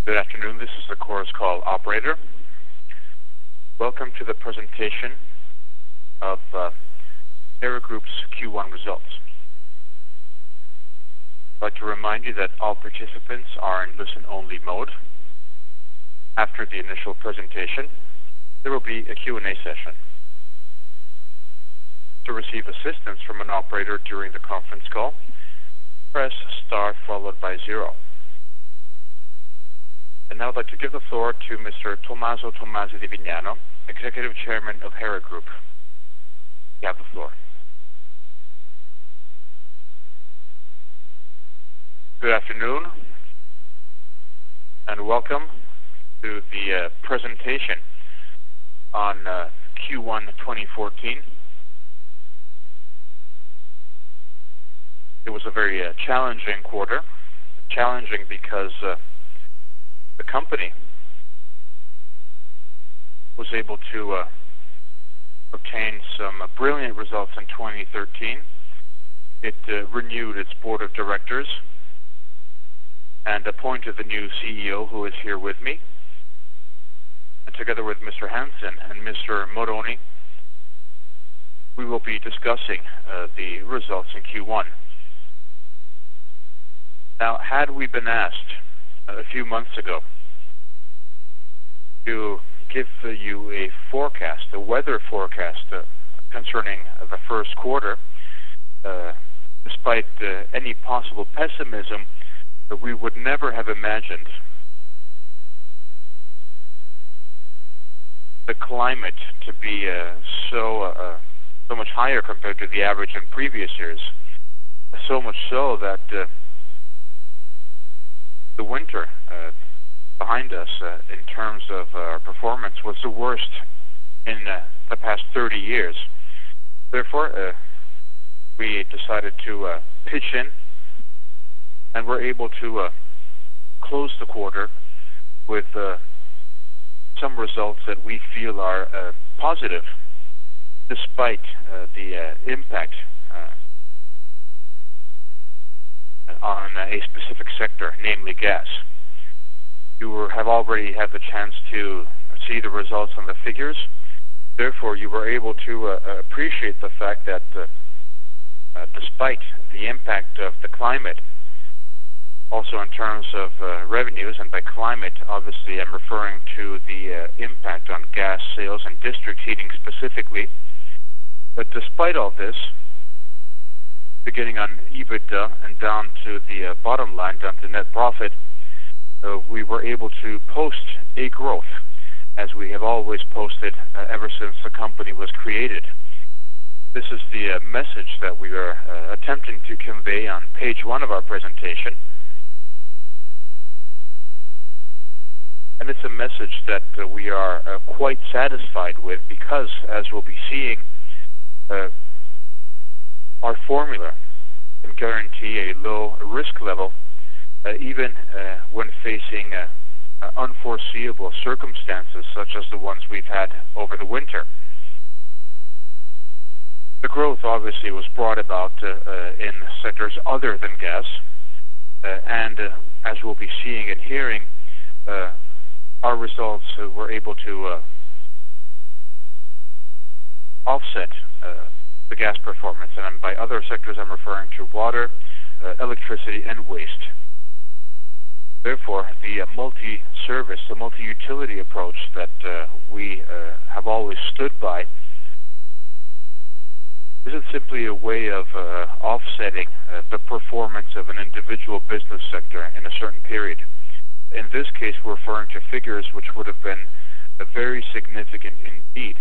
Good afternoon, this is the Chorus Call operator. Welcome to the presentation of Hera Group's Q1 results. I'd like to remind you that all participants are in listen-only mode. After the initial presentation, there will be a Q&A session. To receive assistance from an operator during the conference call, press star followed by 0. And now I'd like to give the floor to Mr. Tommaso Tommasi di Vignano, Executive Chairman of Hera Group. You have the floor. Good afternoon, and welcome to the presentation on Q1 2014. It was a very challenging quarter. Challenging because the company was able to obtain some brilliant results in 2013. It renewed its board of directors and appointed the new CEO, who is here with me. And together with Mr. Hansen and Mr. Moroni, we will be discussing the results in Q1. Now, had we been asked a few months ago to give you a forecast, a weather forecast concerning the first quarter, despite any possible pessimism, we would never have imagined the climate to be so much higher compared to the average in previous years. So much so that the winter behind us in terms of our performance was the worst in the past 30 years. Therefore, we decided to pitch in, and we're able to close the quarter with some results that we feel are positive, despite the impact on a specific sector, namely gas. You have already had the chance to see the results on the figures. Therefore, you were able to appreciate the fact that despite the impact of the climate, also in terms of revenues, and by climate, obviously, I'm referring to the impact on gas sales and district heating specifically. But despite all this, beginning on EBITDA and down to the bottom line, down to net profit, we were able to post a growth, as we have always posted ever since the company was created. This is the message that we are attempting to convey on page 1 of our presentation. And it's a message that we are quite satisfied with because, as we'll be seeing, our formula can guarantee a low risk level, even when facing unforeseeable circumstances such as the ones we've had over the winter. The growth obviously was brought about in sectors other than gas, and as we'll be seeing and hearing, our results were able to offset the gas performance, and by other sectors I'm referring to water, electricity, and waste. Therefore, the multi-service, the multi-utility approach that we have always stood by isn't simply a way of offsetting the performance of an individual business sector in a certain period. In this case, we're referring to figures which would have been very significant indeed,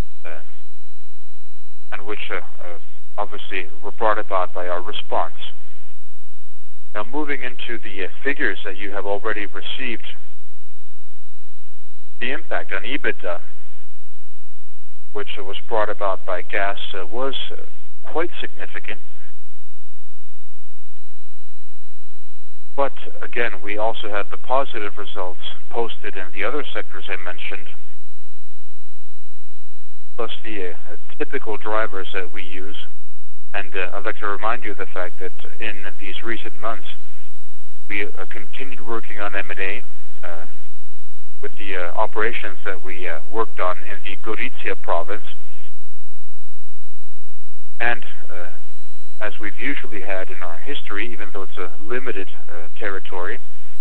and which obviously were brought about by our response. Now, moving into the figures that you have already received, the impact on EBITDA, which was brought about by gas, was quite significant. But again, we also had the positive results posted in the other sectors I mentioned, plus the typical drivers that we use. And I'd like to remind you of the fact that in these recent months, we continued working on M&A, with the operations that we worked on in the Gorizia province. And as we've usually had in our history, even though it's a limited territory,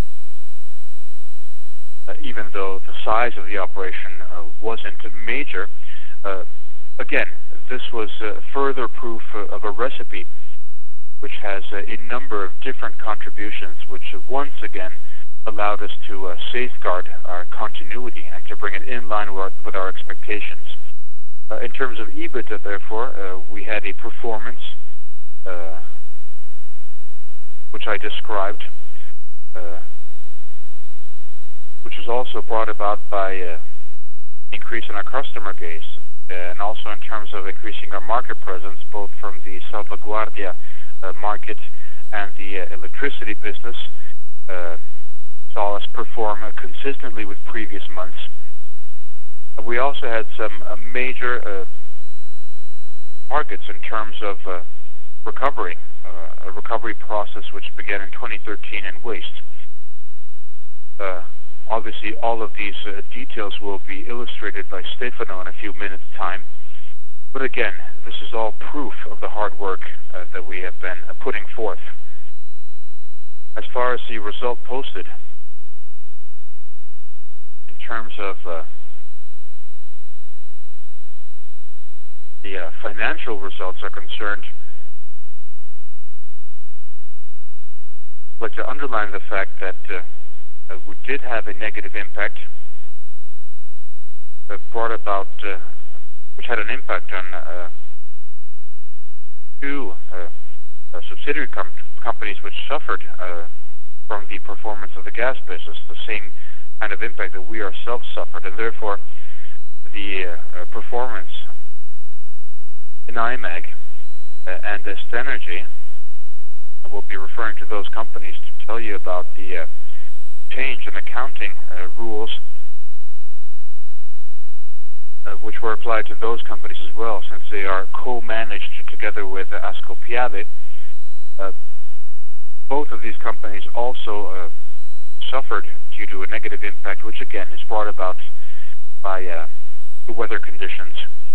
even though the size of the operation wasn't major, again, this was further proof of a recipe which has a number of different contributions, which once again allowed us to safeguard our continuity and to bring it in line with our expectations. In terms of EBITDA, therefore, we had a performance which I described, which was also brought about by increase in our customer base, and also in terms of increasing our market presence, both from the Salvaguardia market and the electricity business, saw us perform consistently with previous months. We also had some major targets in terms of recovery, a recovery process which began in 2013 in waste. Obviously, all of these details will be illustrated by Stefano in a few minutes' time. But again, this is all proof of the hard work that we have been putting forth. As far as the result posted, in terms of the financial results are concerned, I'd like to underline the fact that we did have a negative impact that brought about, which had an impact on two subsidiary companies which suffered from the performance of the gas business, the same kind of impact that we ourselves suffered, and therefore the performance in IMAG and Estenergy, I will be referring to those companies to tell you about the change in accounting rules which were applied to those companies as well, since they are co-managed together with Ascopiave. Both of these companies also suffered due to a negative impact, which again is brought about by the weather conditions.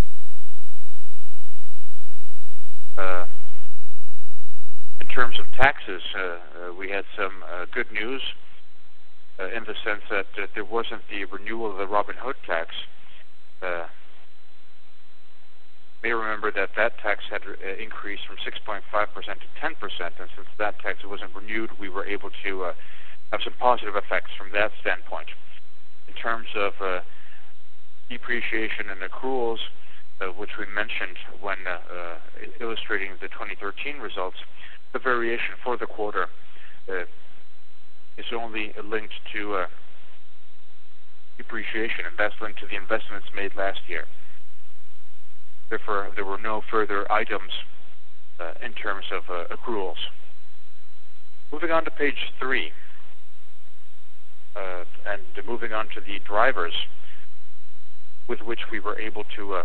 In terms of taxes, we had some good news in the sense that there wasn't the renewal of the Robin Hood tax. You may remember that tax had increased from 6.5% to 10%, and since that tax wasn't renewed, we were able to have some positive effects from that standpoint. In terms of depreciation and accruals, which we mentioned when illustrating the 2013 results, the variation for the quarter is only linked to depreciation, and that's linked to the investments made last year. Therefore, there were no further items in terms of accruals. Moving on to page 3, and moving on to the drivers with which we were able to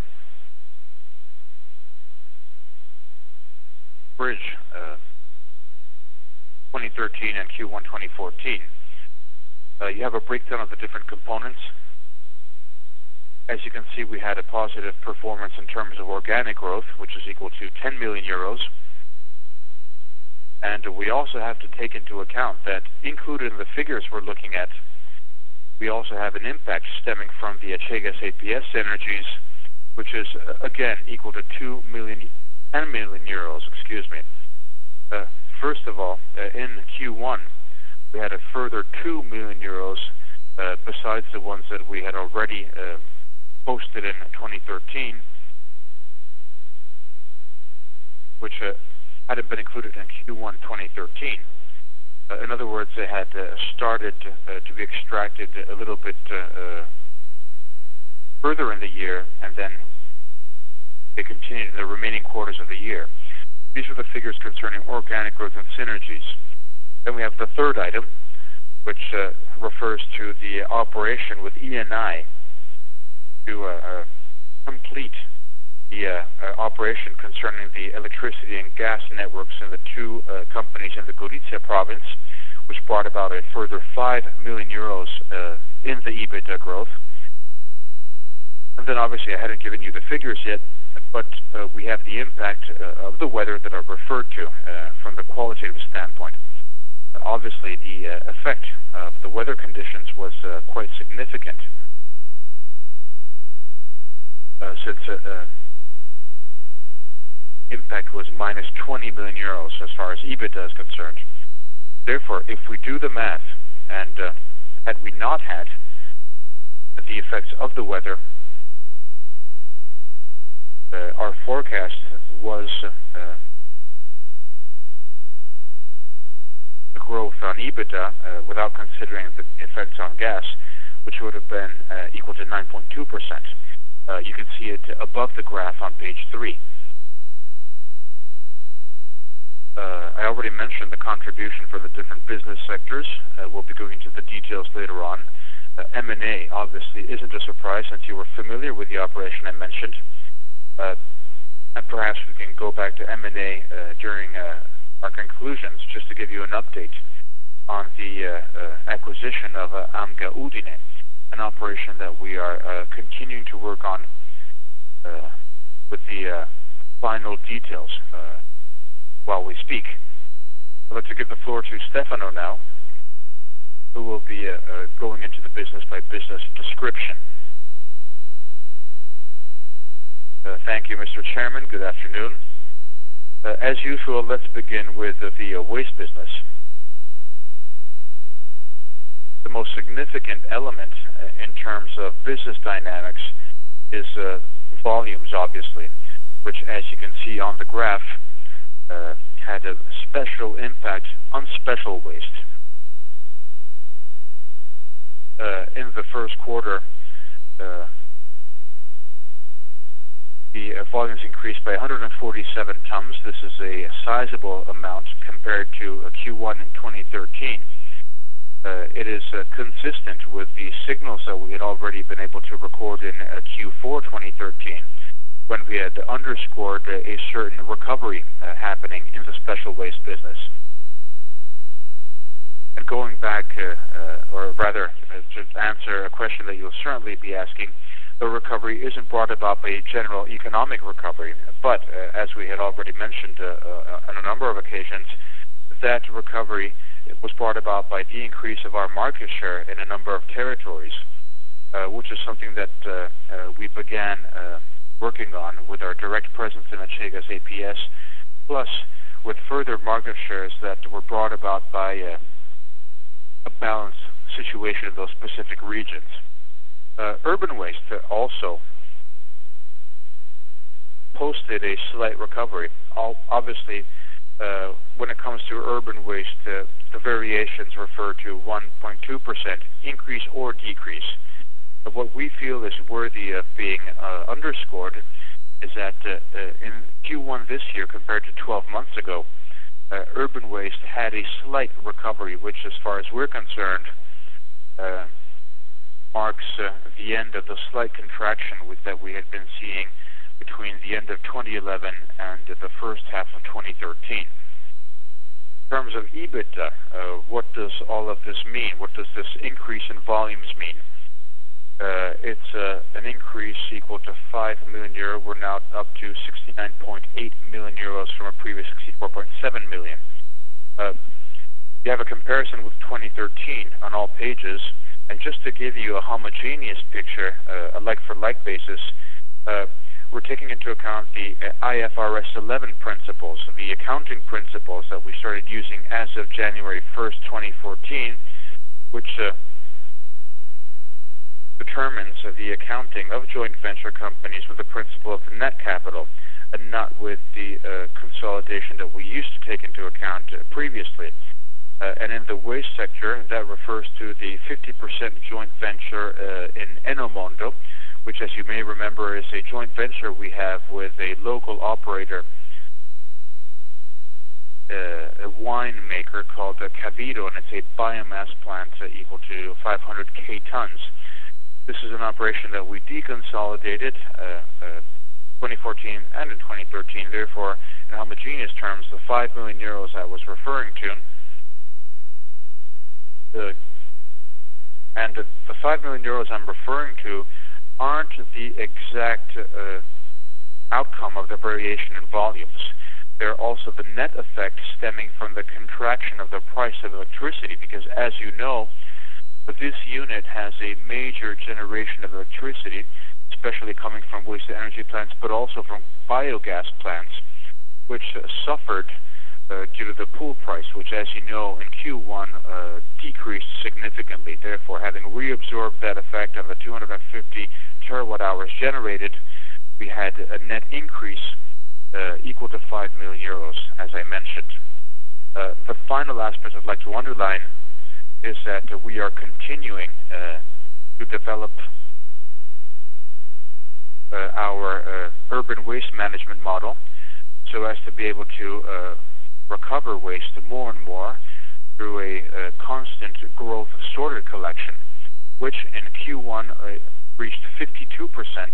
bridge 2013 and Q1 2014. You have a breakdown of the different components. As you can see, we had a positive performance in terms of organic growth, which is equal to 10 million euros. And we also have to take into account that included in the figures we're looking at, we also have an impact stemming from the Achegas APS synergies, which is again equal to 10 million euros, excuse me. First of all, in Q1, we had a further 2 million euros besides the ones that we had already posted in 2013, which hadn't been included in Q1 2013. In other words, they had started to be extracted a little bit further in the year, and then they continued in the remaining quarters of the year. These are the figures concerning organic growth and synergies. Then we have the third item, which refers to the operation with Eni to complete the operation concerning the electricity and gas networks in the two companies in the Gorizia province, which brought about a further 5 million euros in the EBITDA growth. And then obviously I hadn't given you the figures yet, but we have the impact of the weather that I referred to from the qualitative standpoint. Obviously the effect of the weather conditions was quite significant, since impact was minus 20 million euros as far as EBITDA is concerned. Therefore, if we do the math, and had we not had the effects of the weather, our forecast was the growth on EBITDA without considering the effects on gas, which would have been equal to 9.2%. You can see it above the graph on page 3. I already mentioned the contribution for the different business sectors. We'll be going into the details later on. M&A obviously isn't a surprise since you were familiar with the operation I mentioned. And perhaps we can go back to M&A during our conclusions, just to give you an update on the acquisition of AMGA Udine, an operation that we are continuing to work on with the final details while we speak. I'd like to give the floor to Stefano now, who will be going into the business-by-business description. Thank you, Mr. Chairman. Good afternoon. As usual, let's begin with the waste business. The most significant element in terms of business dynamics is volumes, obviously, which, as you can see on the graph, had a special impact on special waste. In the first quarter, the volumes increased by 147 tons. This is a sizable amount compared to Q1 in 2013. It is consistent with the signals that we had already been able to record in Q4 2013, when we had underscored a certain recovery happening in the special waste business. And going back, or rather, to answer a question that you'll certainly be asking, the recovery isn't brought about by a general economic recovery, but as we had already mentioned on a number of occasions, that recovery was brought about by the increase of our market share in a number of territories, which is something that we began working on with our direct presence in Achegas APS, plus with further market shares that were brought about by a balanced situation in those specific regions. Urban waste also posted a slight recovery. Obviously, when it comes to urban waste, the variations refer to 1.2% increase or decrease. But what we feel is worthy of being underscored is that in Q1 this year compared to 12 months ago, urban waste had a slight recovery, which as far as we're concerned marks the end of the slight contraction that we had been seeing between the end of 2011 and the first half of 2013. In terms of EBITDA, what does all of this mean? What does this increase in volumes mean? It's an increase equal to 5 million euro. We're now up to 69.8 million euros from a previous 64.7 million. You have a comparison with 2013 on all pages, and just to give you a homogeneous picture, a like-for-like basis, we're taking into account the IFRS 11 principles, the accounting principles that we started using as of January 1st, 2014, which determines the accounting of joint venture companies with the principle of the net capital, and not with the consolidation that we used to take into account previously. And in the waste sector, that refers to the 50% joint venture in Enomondo, which, as you may remember, is a joint venture we have with a local operator, a winemaker called Cavido, and it's a biomass plant equal to 500k tons. This is an operation that we deconsolidated 2014 and in 2013. Therefore, in homogeneous terms, the 5 million euros I was referring to And the 5 million euros I'm referring to aren't the exact outcome of the variation in volumes. They're also the net effect stemming from the contraction of the price of electricity, because as you know, this unit has a major generation of electricity, especially coming from waste energy plants, but also from biogas plants, which suffered due to the pool price, which, as you know, in Q1 decreased significantly. Therefore, having reabsorbed that effect of the 250 terawatt hours generated, we had a net increase equal to 5 million euros, as I mentioned. The final aspect I'd like to underline is that we are continuing to develop our urban waste management model so as to be able to recover waste more and more through a constant growth of sorted collection, which in Q1 reached 52%.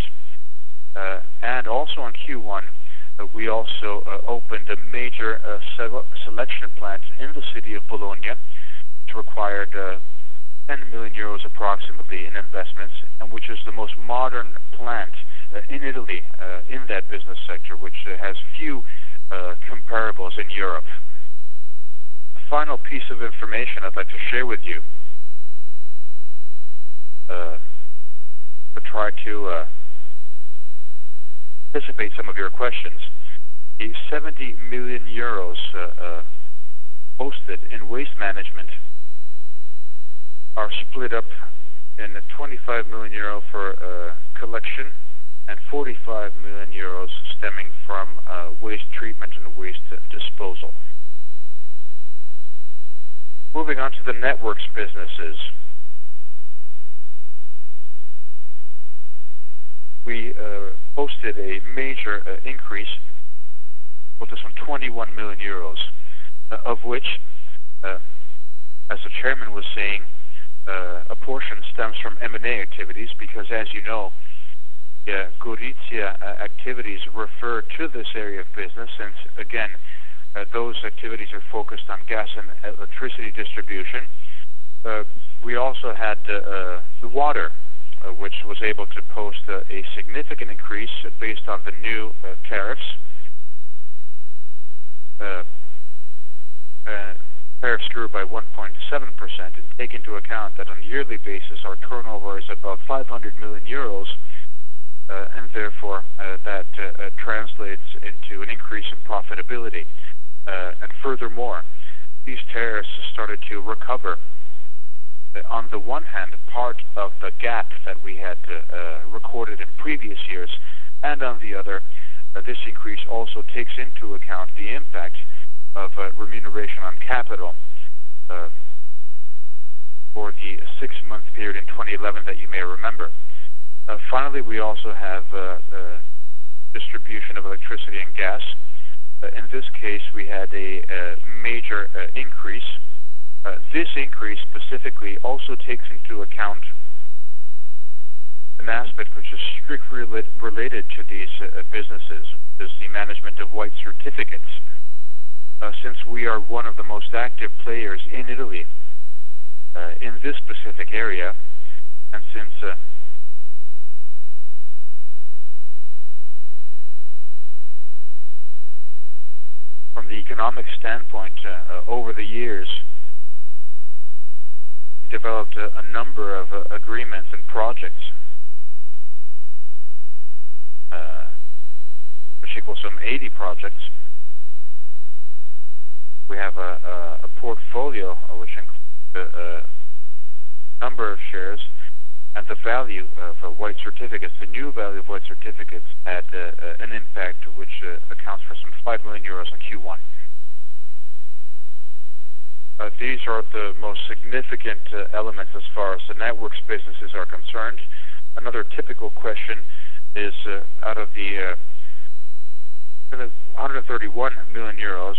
And also in Q1, we also opened a major selection plant in the city of Bologna, which required 10 million euros approximately in investments, and which is the most modern plant in Italy in that business sector, which has few comparables in Europe. A final piece of information I'd like to share with you to try to anticipate some of your questions. The 70 million euros posted in waste management are split up in 25 million euro for collection and 45 million euros stemming from waste treatment and waste disposal. Moving on to the networks businesses. We posted a major increase with some 21 million euros, of which, as the chairman was saying, a portion stems from M&A activities, because as you know, Gorizia activities refer to this area of business, and again, those activities are focused on gas and electricity distribution. We also had the water, which was able to post a significant increase based on the new tariffs. Tariffs grew by 1.7%, and take into account that on a yearly basis our turnover is about 500 million euros, and therefore that translates into an increase in profitability. And furthermore, these tariffs started to recover, on the one hand, part of the gap that we had recorded in previous years, and on the other, this increase also takes into account the impact of remuneration on capital for the 6-month period in 2011 that you may remember. Finally, we also have distribution of electricity and gas. In this case, we had a major increase. This increase specifically also takes into account an aspect which is strictly related to these businesses, which is the management of white certificates. Since we are one of the most active players in Italy in this specific area, and since from the economic standpoint, over the years, we developed a number of agreements and projects, which equals some 80 projects. We have a portfolio which includes a number of shares, and the value of white certificates, the new value of white certificates, had an impact which accounts for some 5 million euros in Q1. These are the most significant elements as far as the networks businesses are concerned. Another typical question is out of the 131 million euros,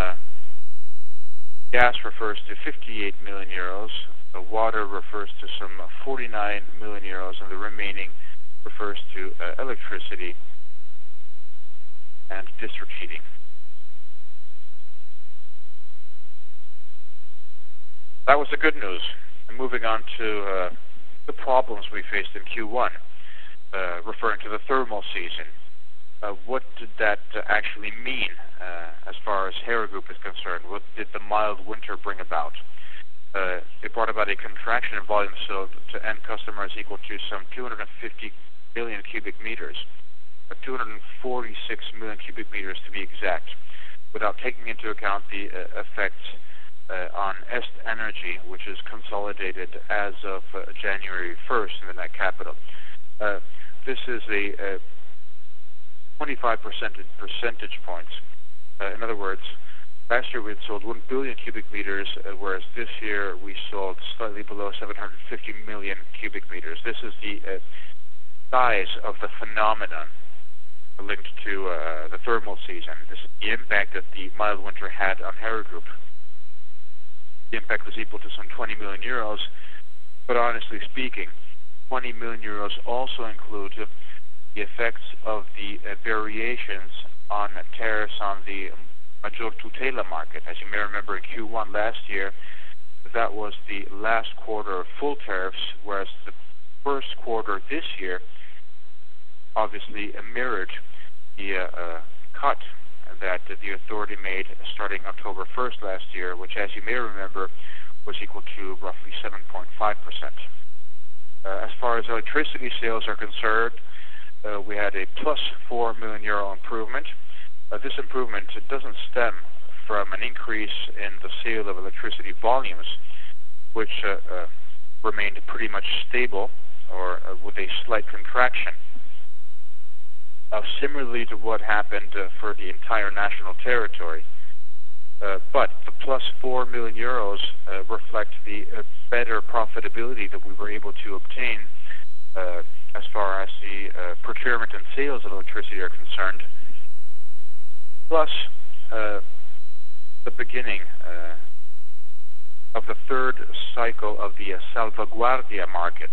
gas refers to 58 million euros, the water refers to some 49 million euros, and the remaining refers to electricity and district heating. That was the good news. And moving on to the problems we faced in Q1, referring to the thermal season. What did that actually mean as far as Hera Group is concerned? What did the mild winter bring about? It brought about a contraction in volume sold to end customers equal to some 250 million cubic meters, 246 million cubic meters to be exact, without taking into account the effects on Est Energy, which is consolidated as of January 1st in the net capital. This is a 25 percentage points. In other words, last year we had sold 1 billion cubic meters, whereas this year we sold slightly below 750 million cubic meters. This is the size of the phenomenon linked to the thermal season. This is the impact that the mild winter had on Hera Group. The impact was equal to some 20 million euros, but honestly speaking, 20 million euros also include the effects of the variations on tariffs on the Maggior Tutela market. As you may remember, in Q1 last year, that was the last quarter of full tariffs, whereas the first quarter this year obviously mirrored the cut that the authority made starting October 1st last year, which, as you may remember, was equal to roughly 7.5%. As far as electricity sales are concerned, we had a plus 4 million euro improvement. This improvement doesn't stem from an increase in the sale of electricity volumes, which remained pretty much stable or with a slight contraction. Similarly to what happened for the entire national territory. But the plus 4 million euros reflect the better profitability that we were able to obtain as far as the procurement and sales of electricity are concerned, plus the beginning of the third cycle of the Salvaguardia market,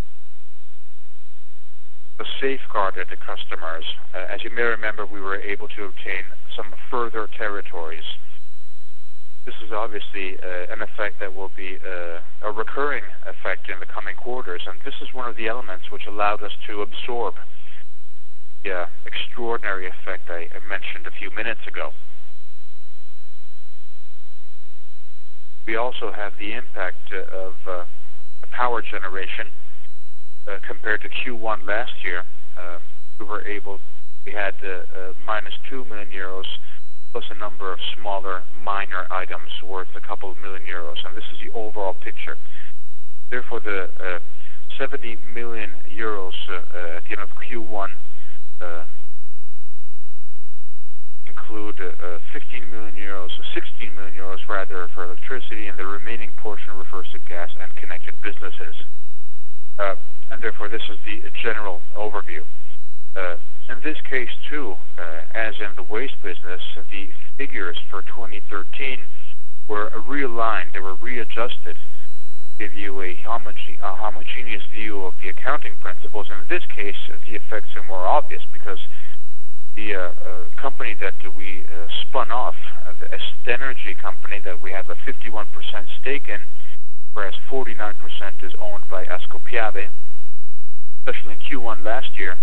the safeguarded customers. As you may remember, we were able to obtain some further territories. This is obviously an effect that will be a recurring effect in the coming quarters, and this is one of the elements which allowed us to absorb the extraordinary effect I mentioned a few minutes ago. We also have the impact of power generation. Compared to Q1 last year, we had minus 2 million euros plus a number of smaller minor items worth a couple of million euros, and this is the overall picture. Therefore, the 70 million euros at the end of Q1 include 15 million euros, 16 million euros rather, for electricity, and the remaining portion refers to gas and connected businesses. And therefore, this is the general overview. In this case, too, as in the waste business, the figures for 2013 were realigned. They were readjusted to give you a homogeneous view of the accounting principles. And in this case, the effects are more obvious because the company that we spun off, the Est Energy company that we have a 51% stake in, whereas 49% is owned by Ascopiave, especially in Q1 last year,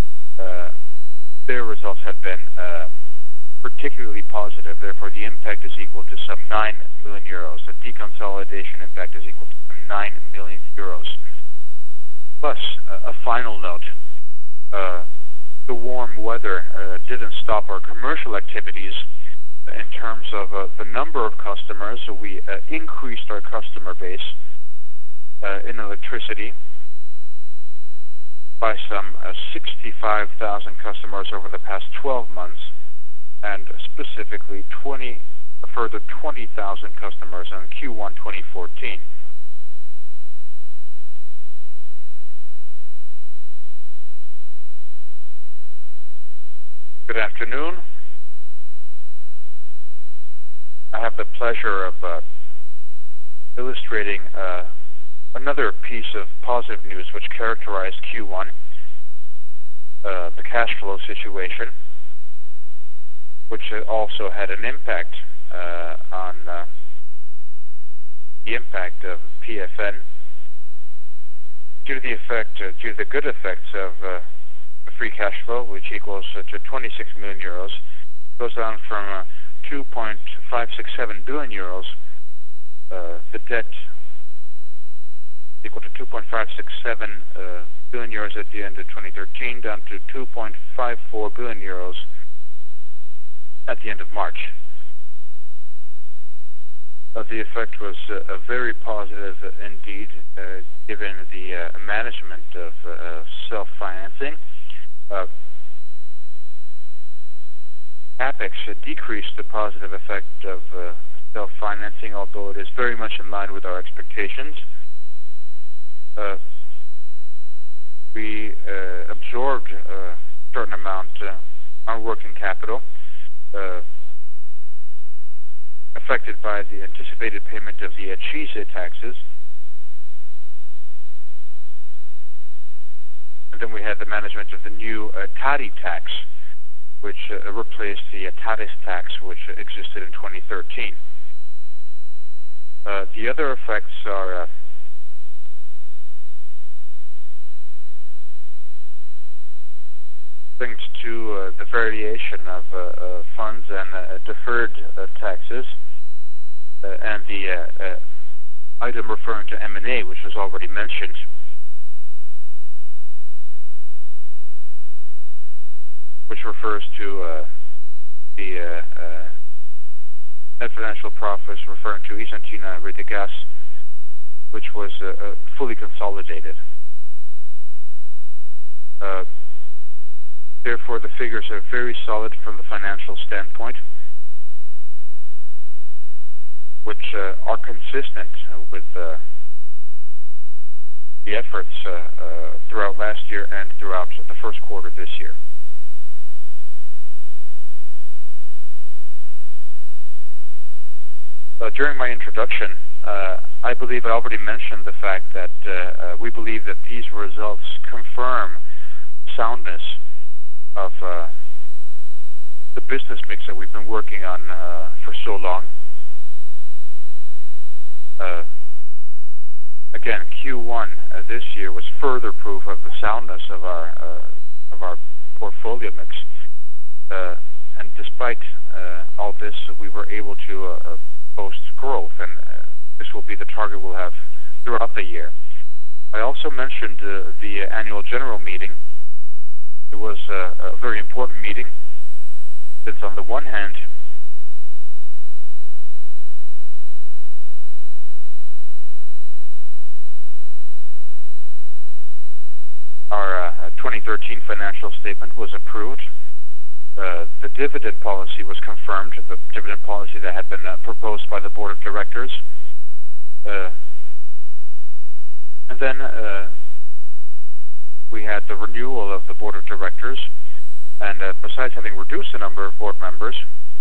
their results have been particularly positive. Therefore, the impact is equal to some 9 million euros. The deconsolidation impact is equal to some 9 million euros. Plus, a final note, the warm weather didn't stop our commercial activities in terms of the number of customers. So we increased our customer base in electricity by some 65,000 customers over the past 12 months, and specifically a further 20,000 customers in Q1 2014. Good afternoon. I have the pleasure of illustrating another piece of positive news which characterized Q1, the cash flow situation, which also had an impact on the impact of PFN, due to the good effects of the free cash flow, which equals to 26 million euros, goes down from 2.567 billion euros, the debt equal to 2.567 billion euros at the end of 2013, down to 2.54 billion euros at the end of March. The effect was very positive indeed, given the management of self-financing. CapEx decreased the positive effect of self-financing, although it is very much in line with our expectations. We absorbed a certain amount on working capital, affected by the anticipated payment of the ACCISE taxes. And then we had the management of the new Tari tax, which replaced the TARES tax, which existed in 2013. The other effects are linked to the variation of funds and deferred taxes, and the item referring to M&A, which was already mentioned. Which refers to the net financial profits referring to Isantina Rete Gas, which was fully consolidated. Therefore, the figures are very solid from the financial standpoint, which are consistent with the efforts throughout last year and throughout the first quarter this year. During my introduction, I believe I already mentioned the fact that we believe that these results confirm soundness of the business mix that we've been working on for so long. Again, Q1 this year was further proof of the soundness of our portfolio mix, and despite all this, we were able to post growth, and this will be the target we'll have throughout the year. I also mentioned the annual general meeting. It was a very important meeting, since on the one hand, our 2013 financial statement was approved. The dividend policy was confirmed, the dividend policy that had been proposed by the board of directors. And then we had the renewal of the board of directors, and besides having reduced the number of board members,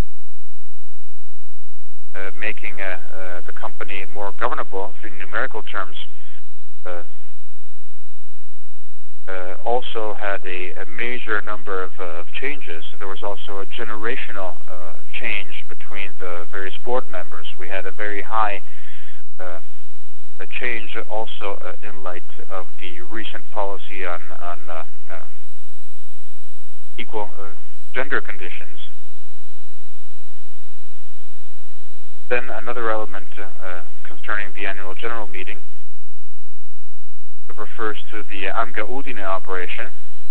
making the company more governable in numerical terms, also had a major number of changes. There was also a generational change between the various board members. We had a very high change also in light of the recent policy on equal gender conditions. Then another element concerning the annual general meeting refers to the AMGA Udine operation.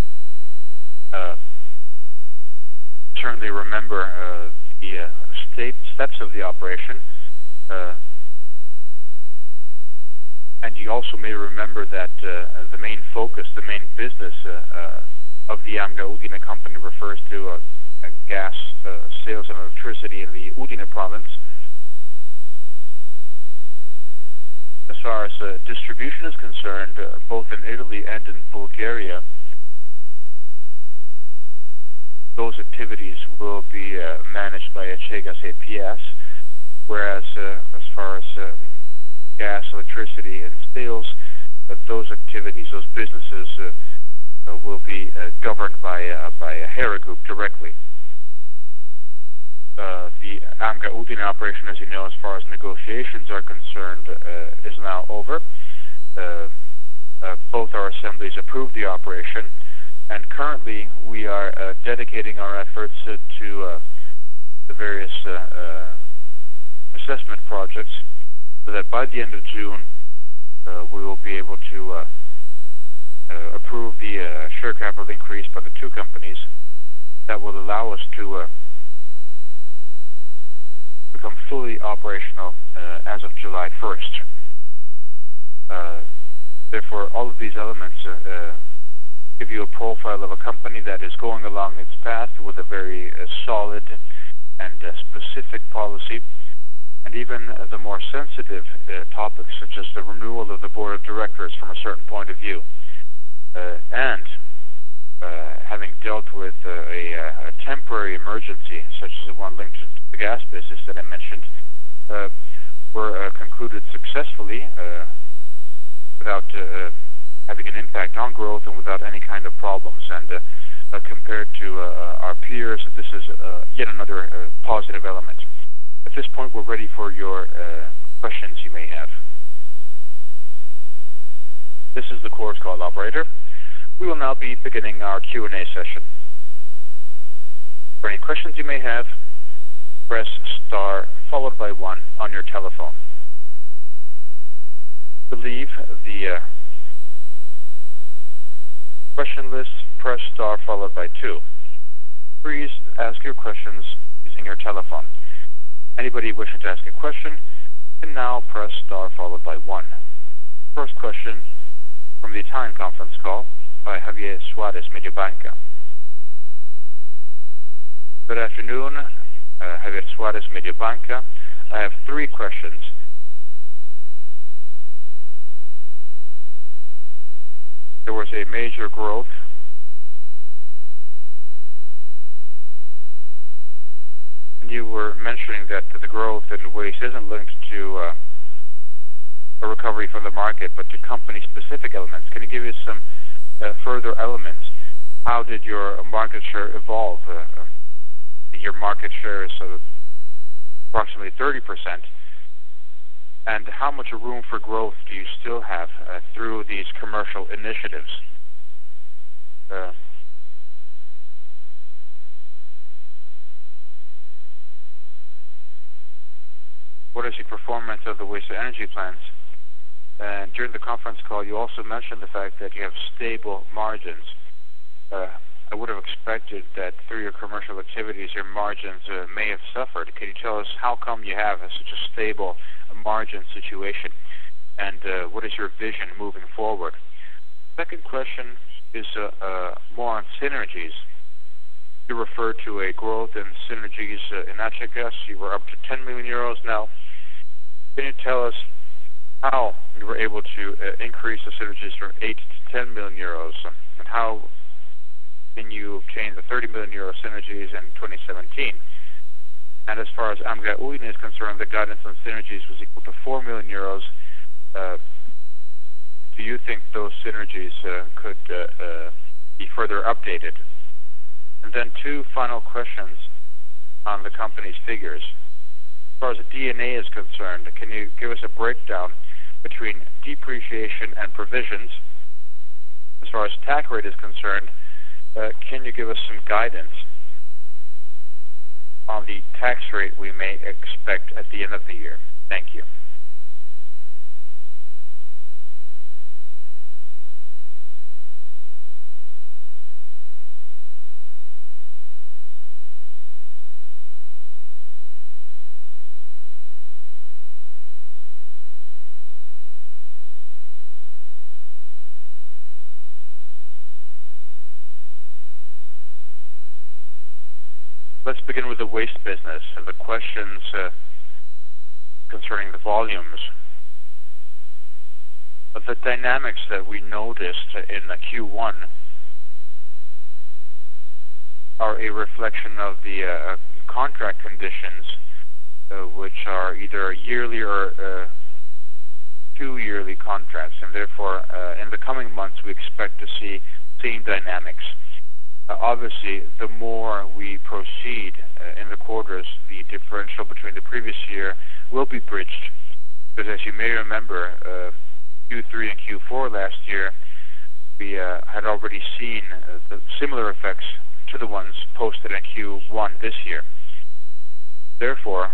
Certainly remember the steps of the operation, and you also may remember that the main focus, the main business of the AMGA Udine company refers to gas sales and electricity in the Udine province. As far as distribution is concerned, both in Italy and in Bulgaria, those activities will be managed by Acegas APS, whereas as far as gas, electricity, and sales, those activities, those businesses will be governed by Hera Group directly. the AMGA Udine operation, as you know, as far as negotiations are concerned, is now over. Both our assemblies approved the operation, and currently we are dedicating our efforts to the various assessment projects, so that by the end of June we will be able to approve the share capital increase by the two companies that will allow us to become fully operational as of July 1st. Therefore, all of these elements give you a profile of a company that is going along its path with a very solid and specific policy, and even the more sensitive topics, such as the renewal of the board of directors from a certain point of view, and having dealt with a temporary emergency, such as the one linked to the gas business that I mentioned, were concluded successfully without having an impact on growth and without any kind of problems. And compared to our peers, this is yet another positive element. At this point, we're ready for your questions you may have. This is the Chorus Call operator. We will now be beginning our Q&A session. For any questions you may have, press star followed by 1 on your telephone. To leave the question list, press star followed by 2. Please ask your questions using your telephone. Anybody wishing to ask a question can now press star followed by 1. First question from the Italian conference call by Javier Suarez, Mediobanca. Good afternoon, Javier Suarez, Mediobanca. I have 3 questions. There was a major growth and you were mentioning that the growth in waste isn't linked to a recovery from the market, but to company-specific elements. Can you give us some further elements? How did your market share evolve? Your market share is approximately 30%. And how much room for growth do you still have through these commercial initiatives? What is the performance of the waste-to-energy plants? And during the conference call, you also mentioned the fact that you have stable margins. I would have expected that through your commercial activities, your margins may have suffered. Can you tell us how come you have such a stable margin situation? And what is your vision moving forward? Second question is more on synergies. You referred to a growth in synergies in Acergas. You were up to 10 million euros now. Can you tell us how you were able to increase the synergies from 8 to 10 million euros? And how can you obtain the 30 million euro synergies in 2017? And as far as AMGA Udine is concerned, the guidance on synergies was equal to 4 million euros. Do you think those synergies could be further updated? And then 2 final questions on the company's figures. As far as the D&A is concerned, can you give us a breakdown between depreciation and provisions? As far as tax rate is concerned, can you give us some guidance on the tax rate we may expect at the end of the year? Thank you. Let's begin with the waste business and the questions concerning the volumes. The dynamics that we noticed in the Q1 are a reflection of the contract conditions, which are either yearly or 2-yearly contracts, and therefore in the coming months we expect to see same dynamics. Obviously, the more we proceed in the quarters, the differential between the previous year will be bridged. Because as you may remember, Q3 and Q4 last year, we had already seen the similar effects to the ones posted in Q1 this year. Therefore,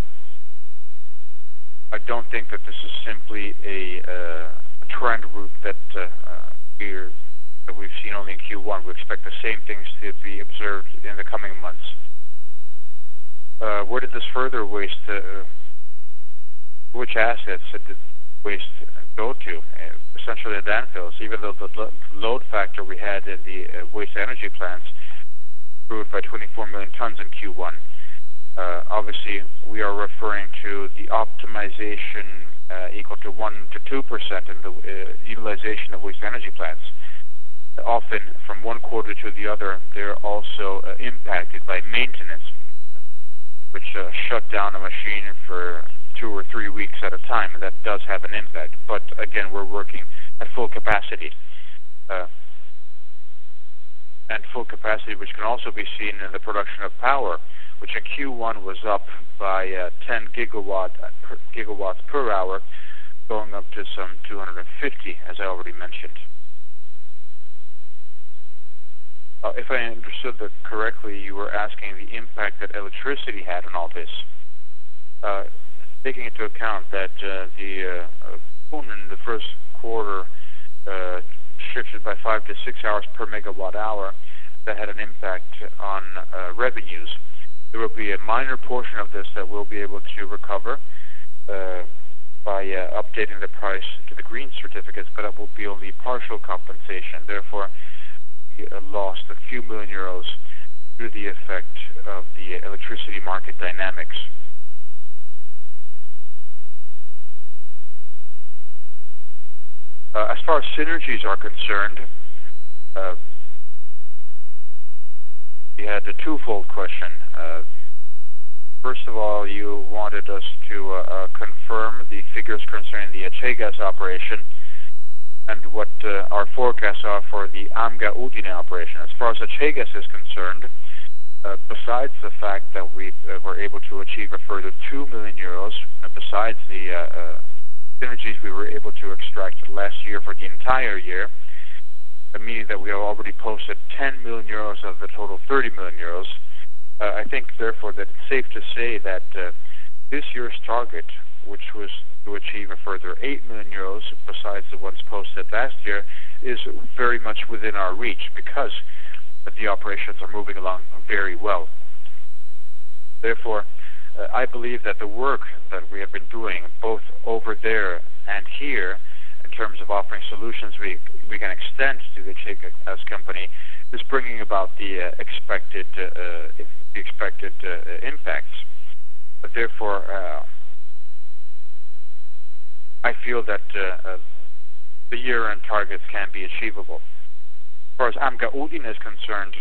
I don't think that this is simply a trend route that we've seen only in Q1. We expect the same things to be observed in the coming months. Where did this further waste, which assets did waste go to? Essentially the landfills, even though the load factor we had in the waste energy plants improved by 24 million tons in Q1. Obviously, we are referring to the optimization equal to 1 to 2% in the utilization of waste energy plants. Often, from one quarter to the other, they're also impacted by maintenance, which shut down a machine for 2 or 3 weeks at a time. That does have an impact. But again, we're working at full capacity. And full capacity, which can also be seen in the production of power, which in Q1 was up by 10 gigawatts per hour, going up to some 250, as I already mentioned. If I understood that correctly, you were asking the impact that electricity had on all this. Taking into account that the PUN in the first quarter shifted by 5 to 6 hours per megawatt hour, that had an impact on revenues. There will be a minor portion of this that we'll be able to recover by updating the price to the green certificates, but it will be only partial compensation. Therefore, we lost a few million euros due to the effect of the electricity market dynamics. As far as synergies are concerned, we had a twofold question. First of all, you wanted us to confirm the figures concerning the Achegas operation and what our forecasts are for the AMGA Udine operation. As far as Achegas is concerned, besides the fact that we were able to achieve a further 2 million euros, besides the synergies we were able to extract last year for the entire year, meaning that we have already posted 10 million euros of the total 30 million euros, I think, therefore, that it's safe to say that this year's target, which was to achieve a further 8 million euros besides the ones posted last year, is very much within our reach because the operations are moving along very well. Therefore, I believe that the work that we have been doing, both over there and here, in terms of offering solutions we can extend to the Achegas company, is bringing about the expected impacts. But therefore, I feel that the year-end targets can be achievable. As far as AMGA Udine is concerned,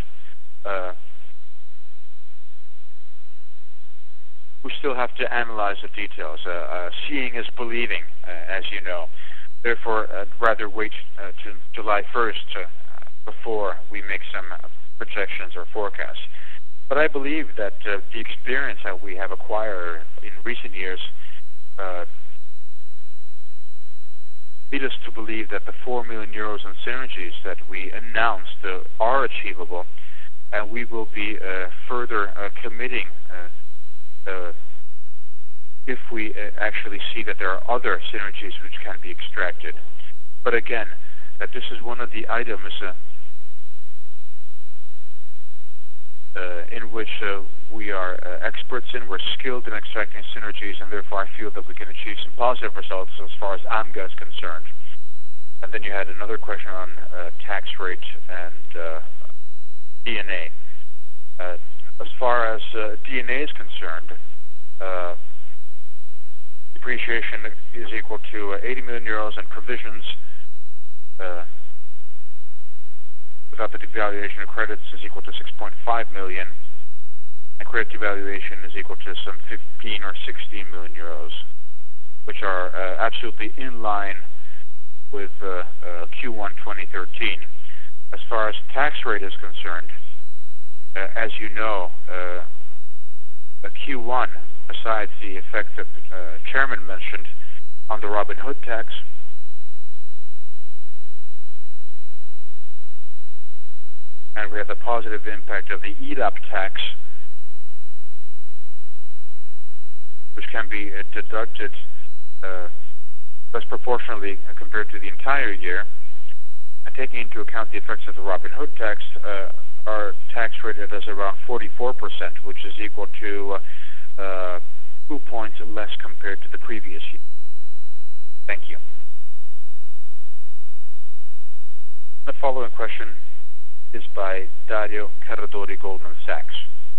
we still have to analyze the details. Seeing is believing, as you know. Therefore, I'd rather wait to July 1st before we make some projections or forecasts. But I believe that the experience that we have acquired in recent years lead us to believe that the 4 million euros in synergies that we announced are achievable, and we will be further committing if we actually see that there are other synergies which can be extracted. But again, that this is one of the items in which we are experts in. We're skilled in extracting synergies, and therefore I feel that we can achieve some positive results as far as AMGA is concerned. And then you had another question on tax rate and D&A. As far as D&A is concerned, depreciation is equal to 80 million euros, and provisions without the devaluation of credits is equal to 6.5 million, and credit devaluation is equal to some 15 or 16 million euros, which are absolutely in line with Q1 2013. As far as tax rate is concerned, as you know, a Q1, besides the effects that the chairman mentioned on the Robin Hood tax, and we have the positive impact of the EDAP tax, which can be deducted less proportionally compared to the entire year. And taking into account the effects of the Robin Hood tax, our tax rate is around 44%, which is equal to 2 points less compared to the previous year. Thank you. The following question is by Dario Carradori, Goldman Sachs.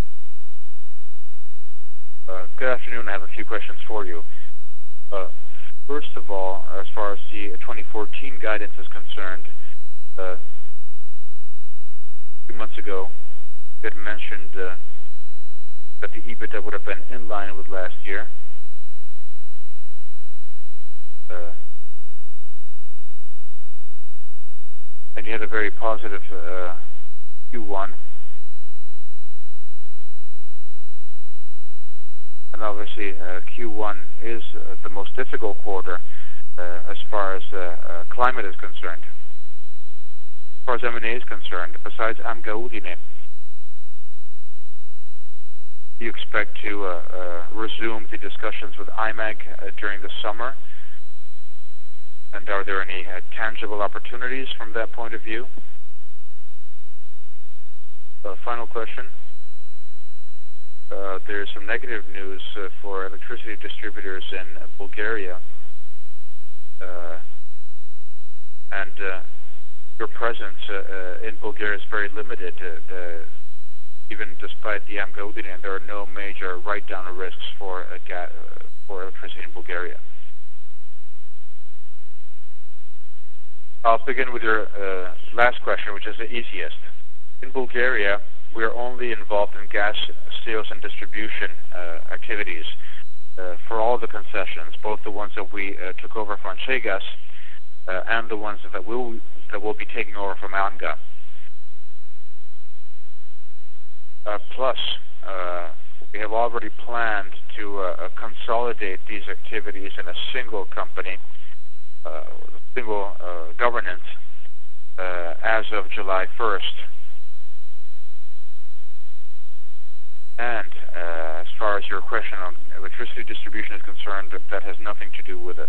Good afternoon. I have a few questions for you. First of all, as far as the 2014 guidance is concerned, 2 months ago, you had mentioned that the EBITDA would have been in line with last year. And you had a very positive Q1. And obviously, Q1 is the most difficult quarter as far as climate is concerned. As far as M&A is concerned, besides AMGA Udine, do you expect to resume the discussions with IMAG during the summer? And are there any tangible opportunities from that point of view? Final question. There's some negative news for electricity distributors in Bulgaria. And your presence in Bulgaria is very limited. Even despite the AMGA Udine, there are no major write-down risks for electricity in Bulgaria. I'll begin with your last question, which is the easiest. In Bulgaria, we are only involved in gas sales and distribution activities for all the concessions, both the ones that we took over from Chegas and the ones that we'll be taking over from AMGA. Plus, we have already planned to consolidate these activities in a single company, single governance, as of July 1st. And as far as your question on electricity distribution is concerned, that has nothing to do with us.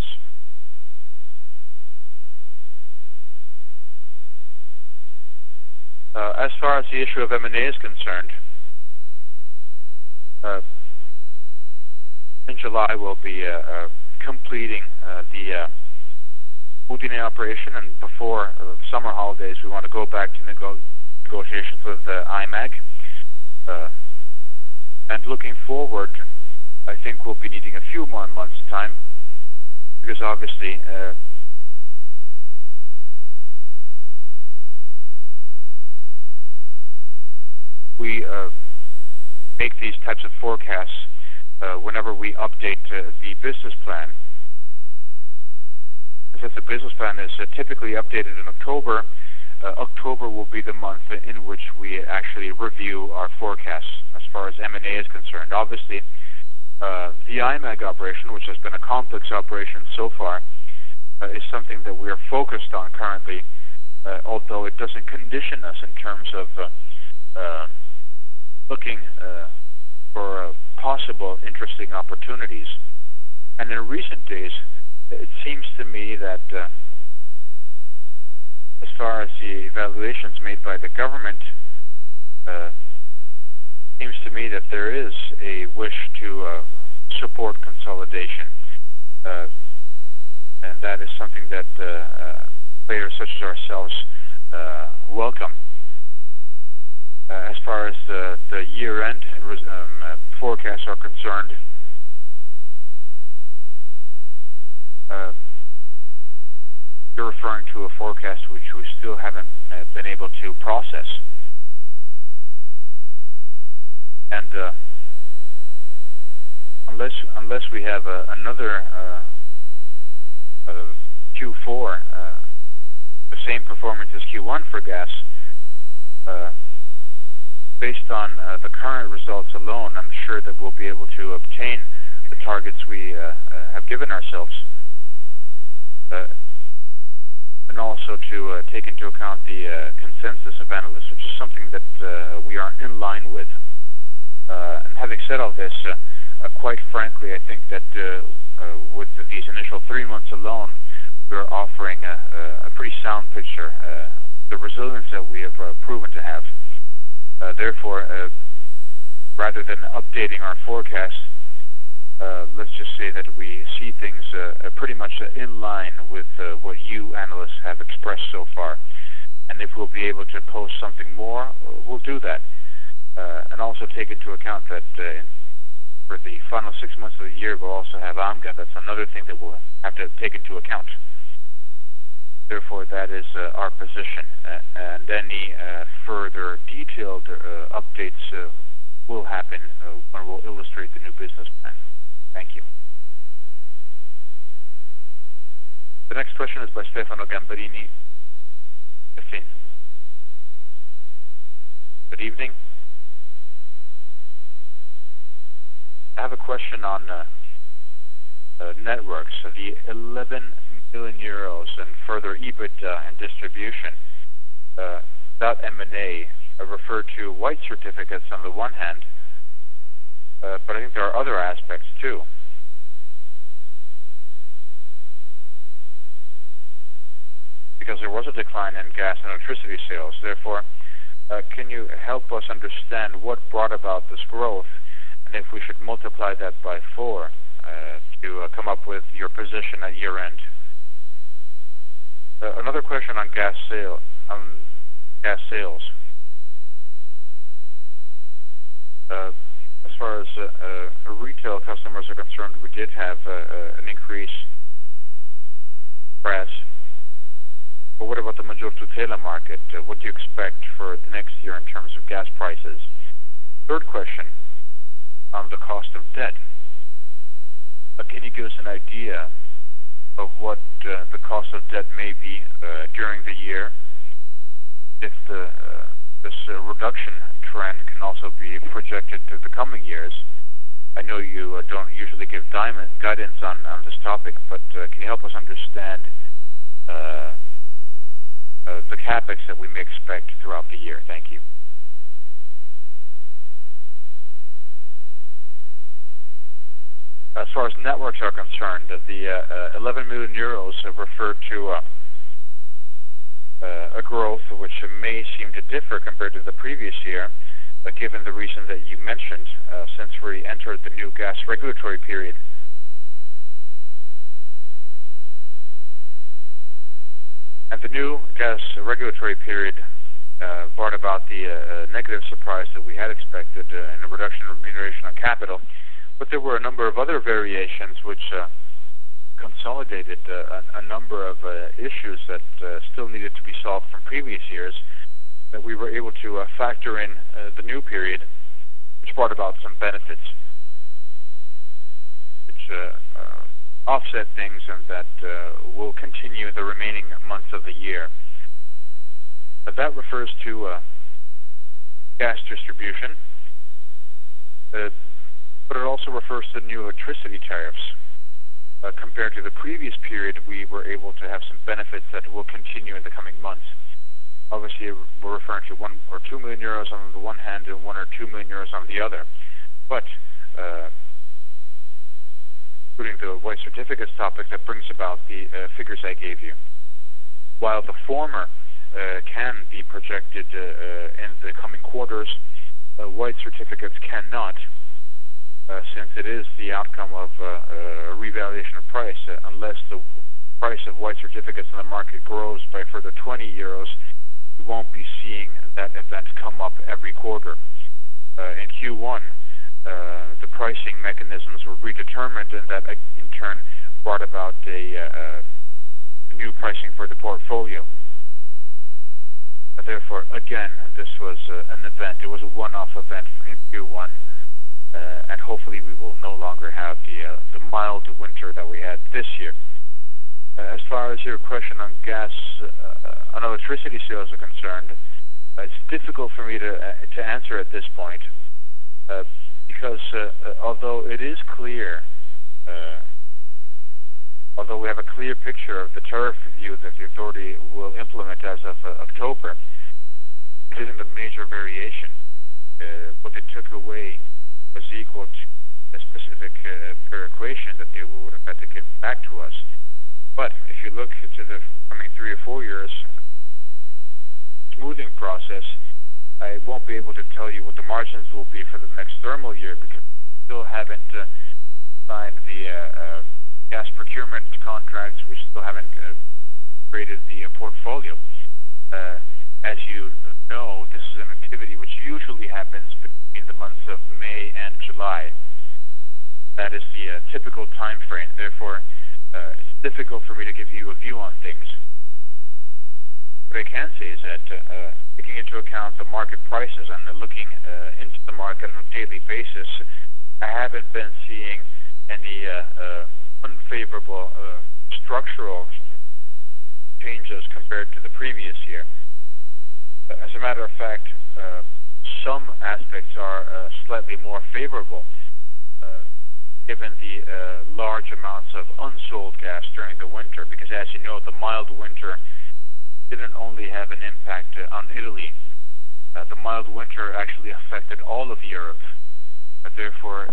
As far as the issue of M&A is concerned, in July we'll be completing the Udine operation, and before summer holidays we want to go back to negotiations with IMAG. And looking forward, I think we'll be needing a few more months' time, because obviously we make these types of forecasts whenever we update the business plan. Since the business plan is typically updated in October, October will be the month in which we actually review our forecasts as far as M&A is concerned. Obviously, the IMAG operation, which has been a complex operation so far, is something that we are focused on currently, although it doesn't condition us in terms of looking for possible interesting opportunities. And in recent days, it seems to me that as far as the evaluations made by the government, seems to me that there is a wish to support consolidation. And that is something that players such as ourselves welcome. As far as the year-end forecasts are concerned, you're referring to a forecast which we still haven't been able to process. And unless we have another Q4, the same performance as Q1 for gas, based on the current results alone, I'm sure that we'll be able to obtain the targets we have given ourselves, and also to take into account the consensus of analysts, which is something that we are in line with. And having said all this, quite frankly, I think that with these initial 3 months alone, we're offering a pretty sound picture, the resilience that we have proven to have. Therefore, rather than updating our forecast, let's just say that we see things pretty much in line with what you analysts have expressed so far. And if we'll be able to post something more, we'll do that. And also take into account that for the final 6 months of the year, we'll also have AMGA. That's another thing that we'll have to take into account. Therefore, that is our position. And any further detailed updates will happen when we'll illustrate the new business plan. Thank you. The next question is by Stefano Gambarini. Good evening. I have a question on networks. The 11 million euros and further EBITDA and distribution, that M&A refer to white certificates on the one hand, but I think there are other aspects too. Because there was a decline in gas and electricity sales. Therefore, can you help us understand what brought about this growth, and if we should multiply that by 4 to come up with your position at year end? Another question on gas sales. As far as retail customers are concerned, we did have an increase price. But what about the Maggior Tutela market? What do you expect for the next year in terms of gas prices? Third question on the cost of debt. Can you give us an idea of what the cost of debt may be during the year? If this reduction trend can also be projected to the coming years. I know you don't usually give guidance on this topic, but can you help us understand the capex that we may expect throughout the year? Thank you. As far as networks are concerned, the 11 million euros refer to a growth which may seem to differ compared to the previous year, but given the reason that you mentioned, since we entered the new gas regulatory period. And the new gas regulatory period brought about the negative surprise that we had expected in a reduction in remuneration on capital. But there were a number of other variations which consolidated a number of issues that still needed to be solved from previous years, that we were able to factor in the new period, which brought about some benefits, which offset things and that will continue the remaining months of the year. But that refers to gas distribution, but it also refers to new electricity tariffs. Compared to the previous period, we were able to have some benefits that will continue in the coming months. Obviously, we're referring to 1 or 2 million euros on the one hand and 1 or 2 million euros on the other. But including the white certificates topic, that brings about the figures I gave you. While the former can be projected in the coming quarters, white certificates cannot, since it is the outcome of a revaluation of price. Unless the price of white certificates in the market grows by further 20 euros, we won't be seeing that event come up every quarter. In Q1, the pricing mechanisms were redetermined, and that in turn brought about a new pricing for the portfolio. Therefore, again, this was an event. It was a one-off event in Q1. And hopefully we will no longer have the mild winter that we had this year. As far as your question on gas, on electricity sales are concerned, It's difficult for me to answer at this point because although it is clear, although we have a clear picture of the tariff review that the authority will implement as of October, it isn't a major variation. What they took away was equal to a specific per equation that they would have had to give back to us. But if you look to the coming 3 or 4 years smoothing process, I won't be able to tell you what the margins will be for the next thermal year because we still haven't signed the gas procurement contracts. We still haven't created the portfolio. As you know, this is an activity which usually happens between the months of May and July. That is the typical time frame. Therefore, it's difficult for me to give you a view on things. What I can say is that taking into account the market prices and looking into the market on a daily basis, I haven't been seeing any unfavorable structural changes compared to the previous year. As a matter of fact, some aspects are slightly more favorable, given the large amounts of unsold gas during the winter, because as you know, the mild winter didn't only have an impact on Italy. The mild winter actually affected all of Europe. Therefore,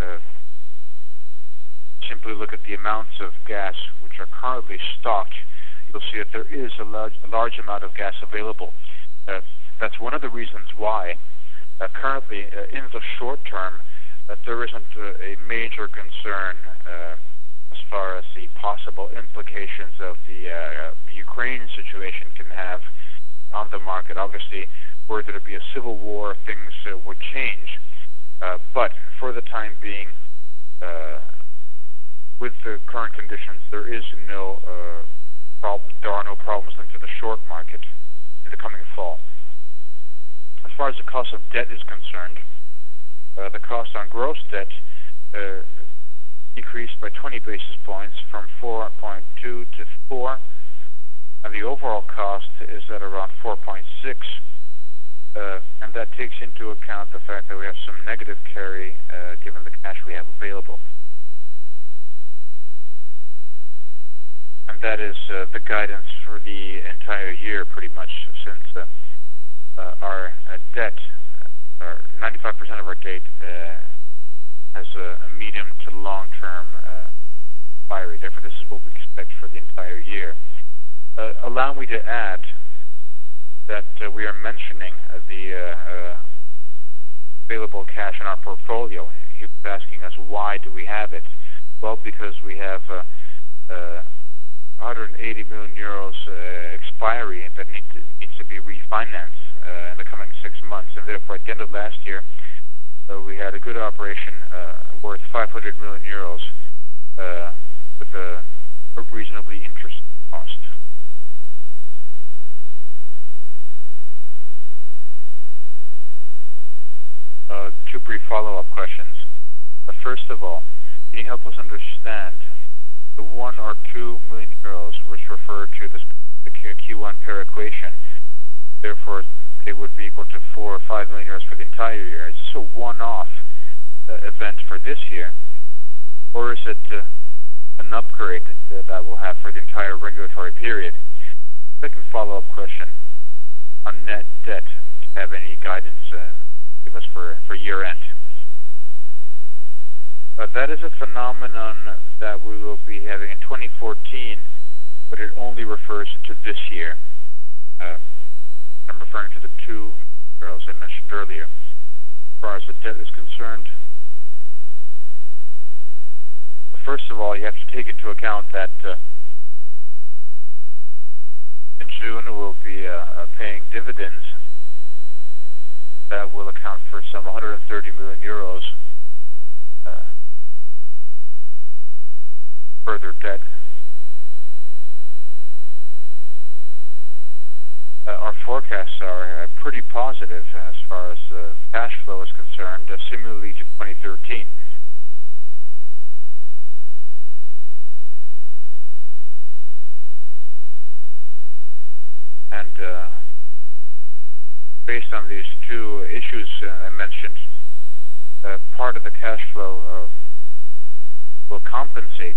simply look at the amounts of gas which are currently stocked, you'll see that there is a large amount of gas available. That's one of the reasons why currently, in the short term, there isn't a major concern as far as the possible implications of the Ukraine situation can have on the market. Obviously, were there to be a civil war, things would change. But for the time being, with the current conditions, there is no problem. There are no problems linked to the short market in the coming fall. As far as the cost of debt is concerned, the cost on gross debt decreased by 20 basis points from 4.2 to 4, and the overall cost is at around 4.6, and that takes into account the fact that we have some negative carry given the cash we have available. And that is the guidance for the entire year, pretty much, since our debt, 95% of our debt has a medium to long-term expiry. Therefore, this is what we expect for the entire year. Allow me to add that we are mentioning the available cash in our portfolio. He was asking us, why do we have it? Well, because we have 180 million euros expiry that needs to be refinanced in the coming 6 months, and therefore at the end of last year we had a good operation worth 500 million euros with a reasonably interesting cost. Two brief follow-up questions. First of all, can you help us understand the 1 or 2 million euros which refer to the Q1 per equation? Therefore, they would be equal to 4 or 5 million euros for the entire year. Is this a one-off event for this year, or is it an upgrade that we'll have for the entire regulatory period? Second follow-up question on net debt. Do you have any guidance give us for year-end? That is a phenomenon that we will be having in 2014, but it only refers to this year. I'm referring to the 2 euros I mentioned earlier. As far as the debt is concerned, first of all, you have to take into account that in June we'll be paying dividends that will account for some 130 million euros further debt. Our forecasts are pretty positive as far as cash flow is concerned, similarly to 2013. And based on these two issues I mentioned, part of the cash flow will compensate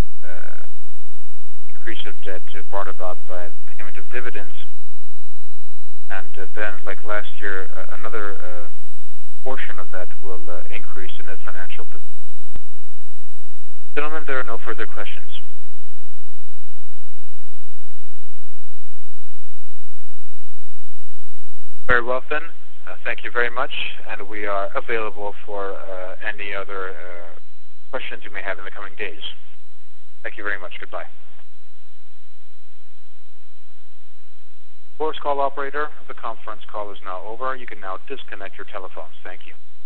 increase of debt brought about by the payment of dividends, and then, like last year, another portion of that will increase the net financial position. Gentlemen, there are no further questions. Very well then. Thank you very much, and we are available for any other questions you may have in the coming days. Thank you very much. Goodbye. Chorus call operator, the conference call is now over. You can now disconnect your telephones. Thank you.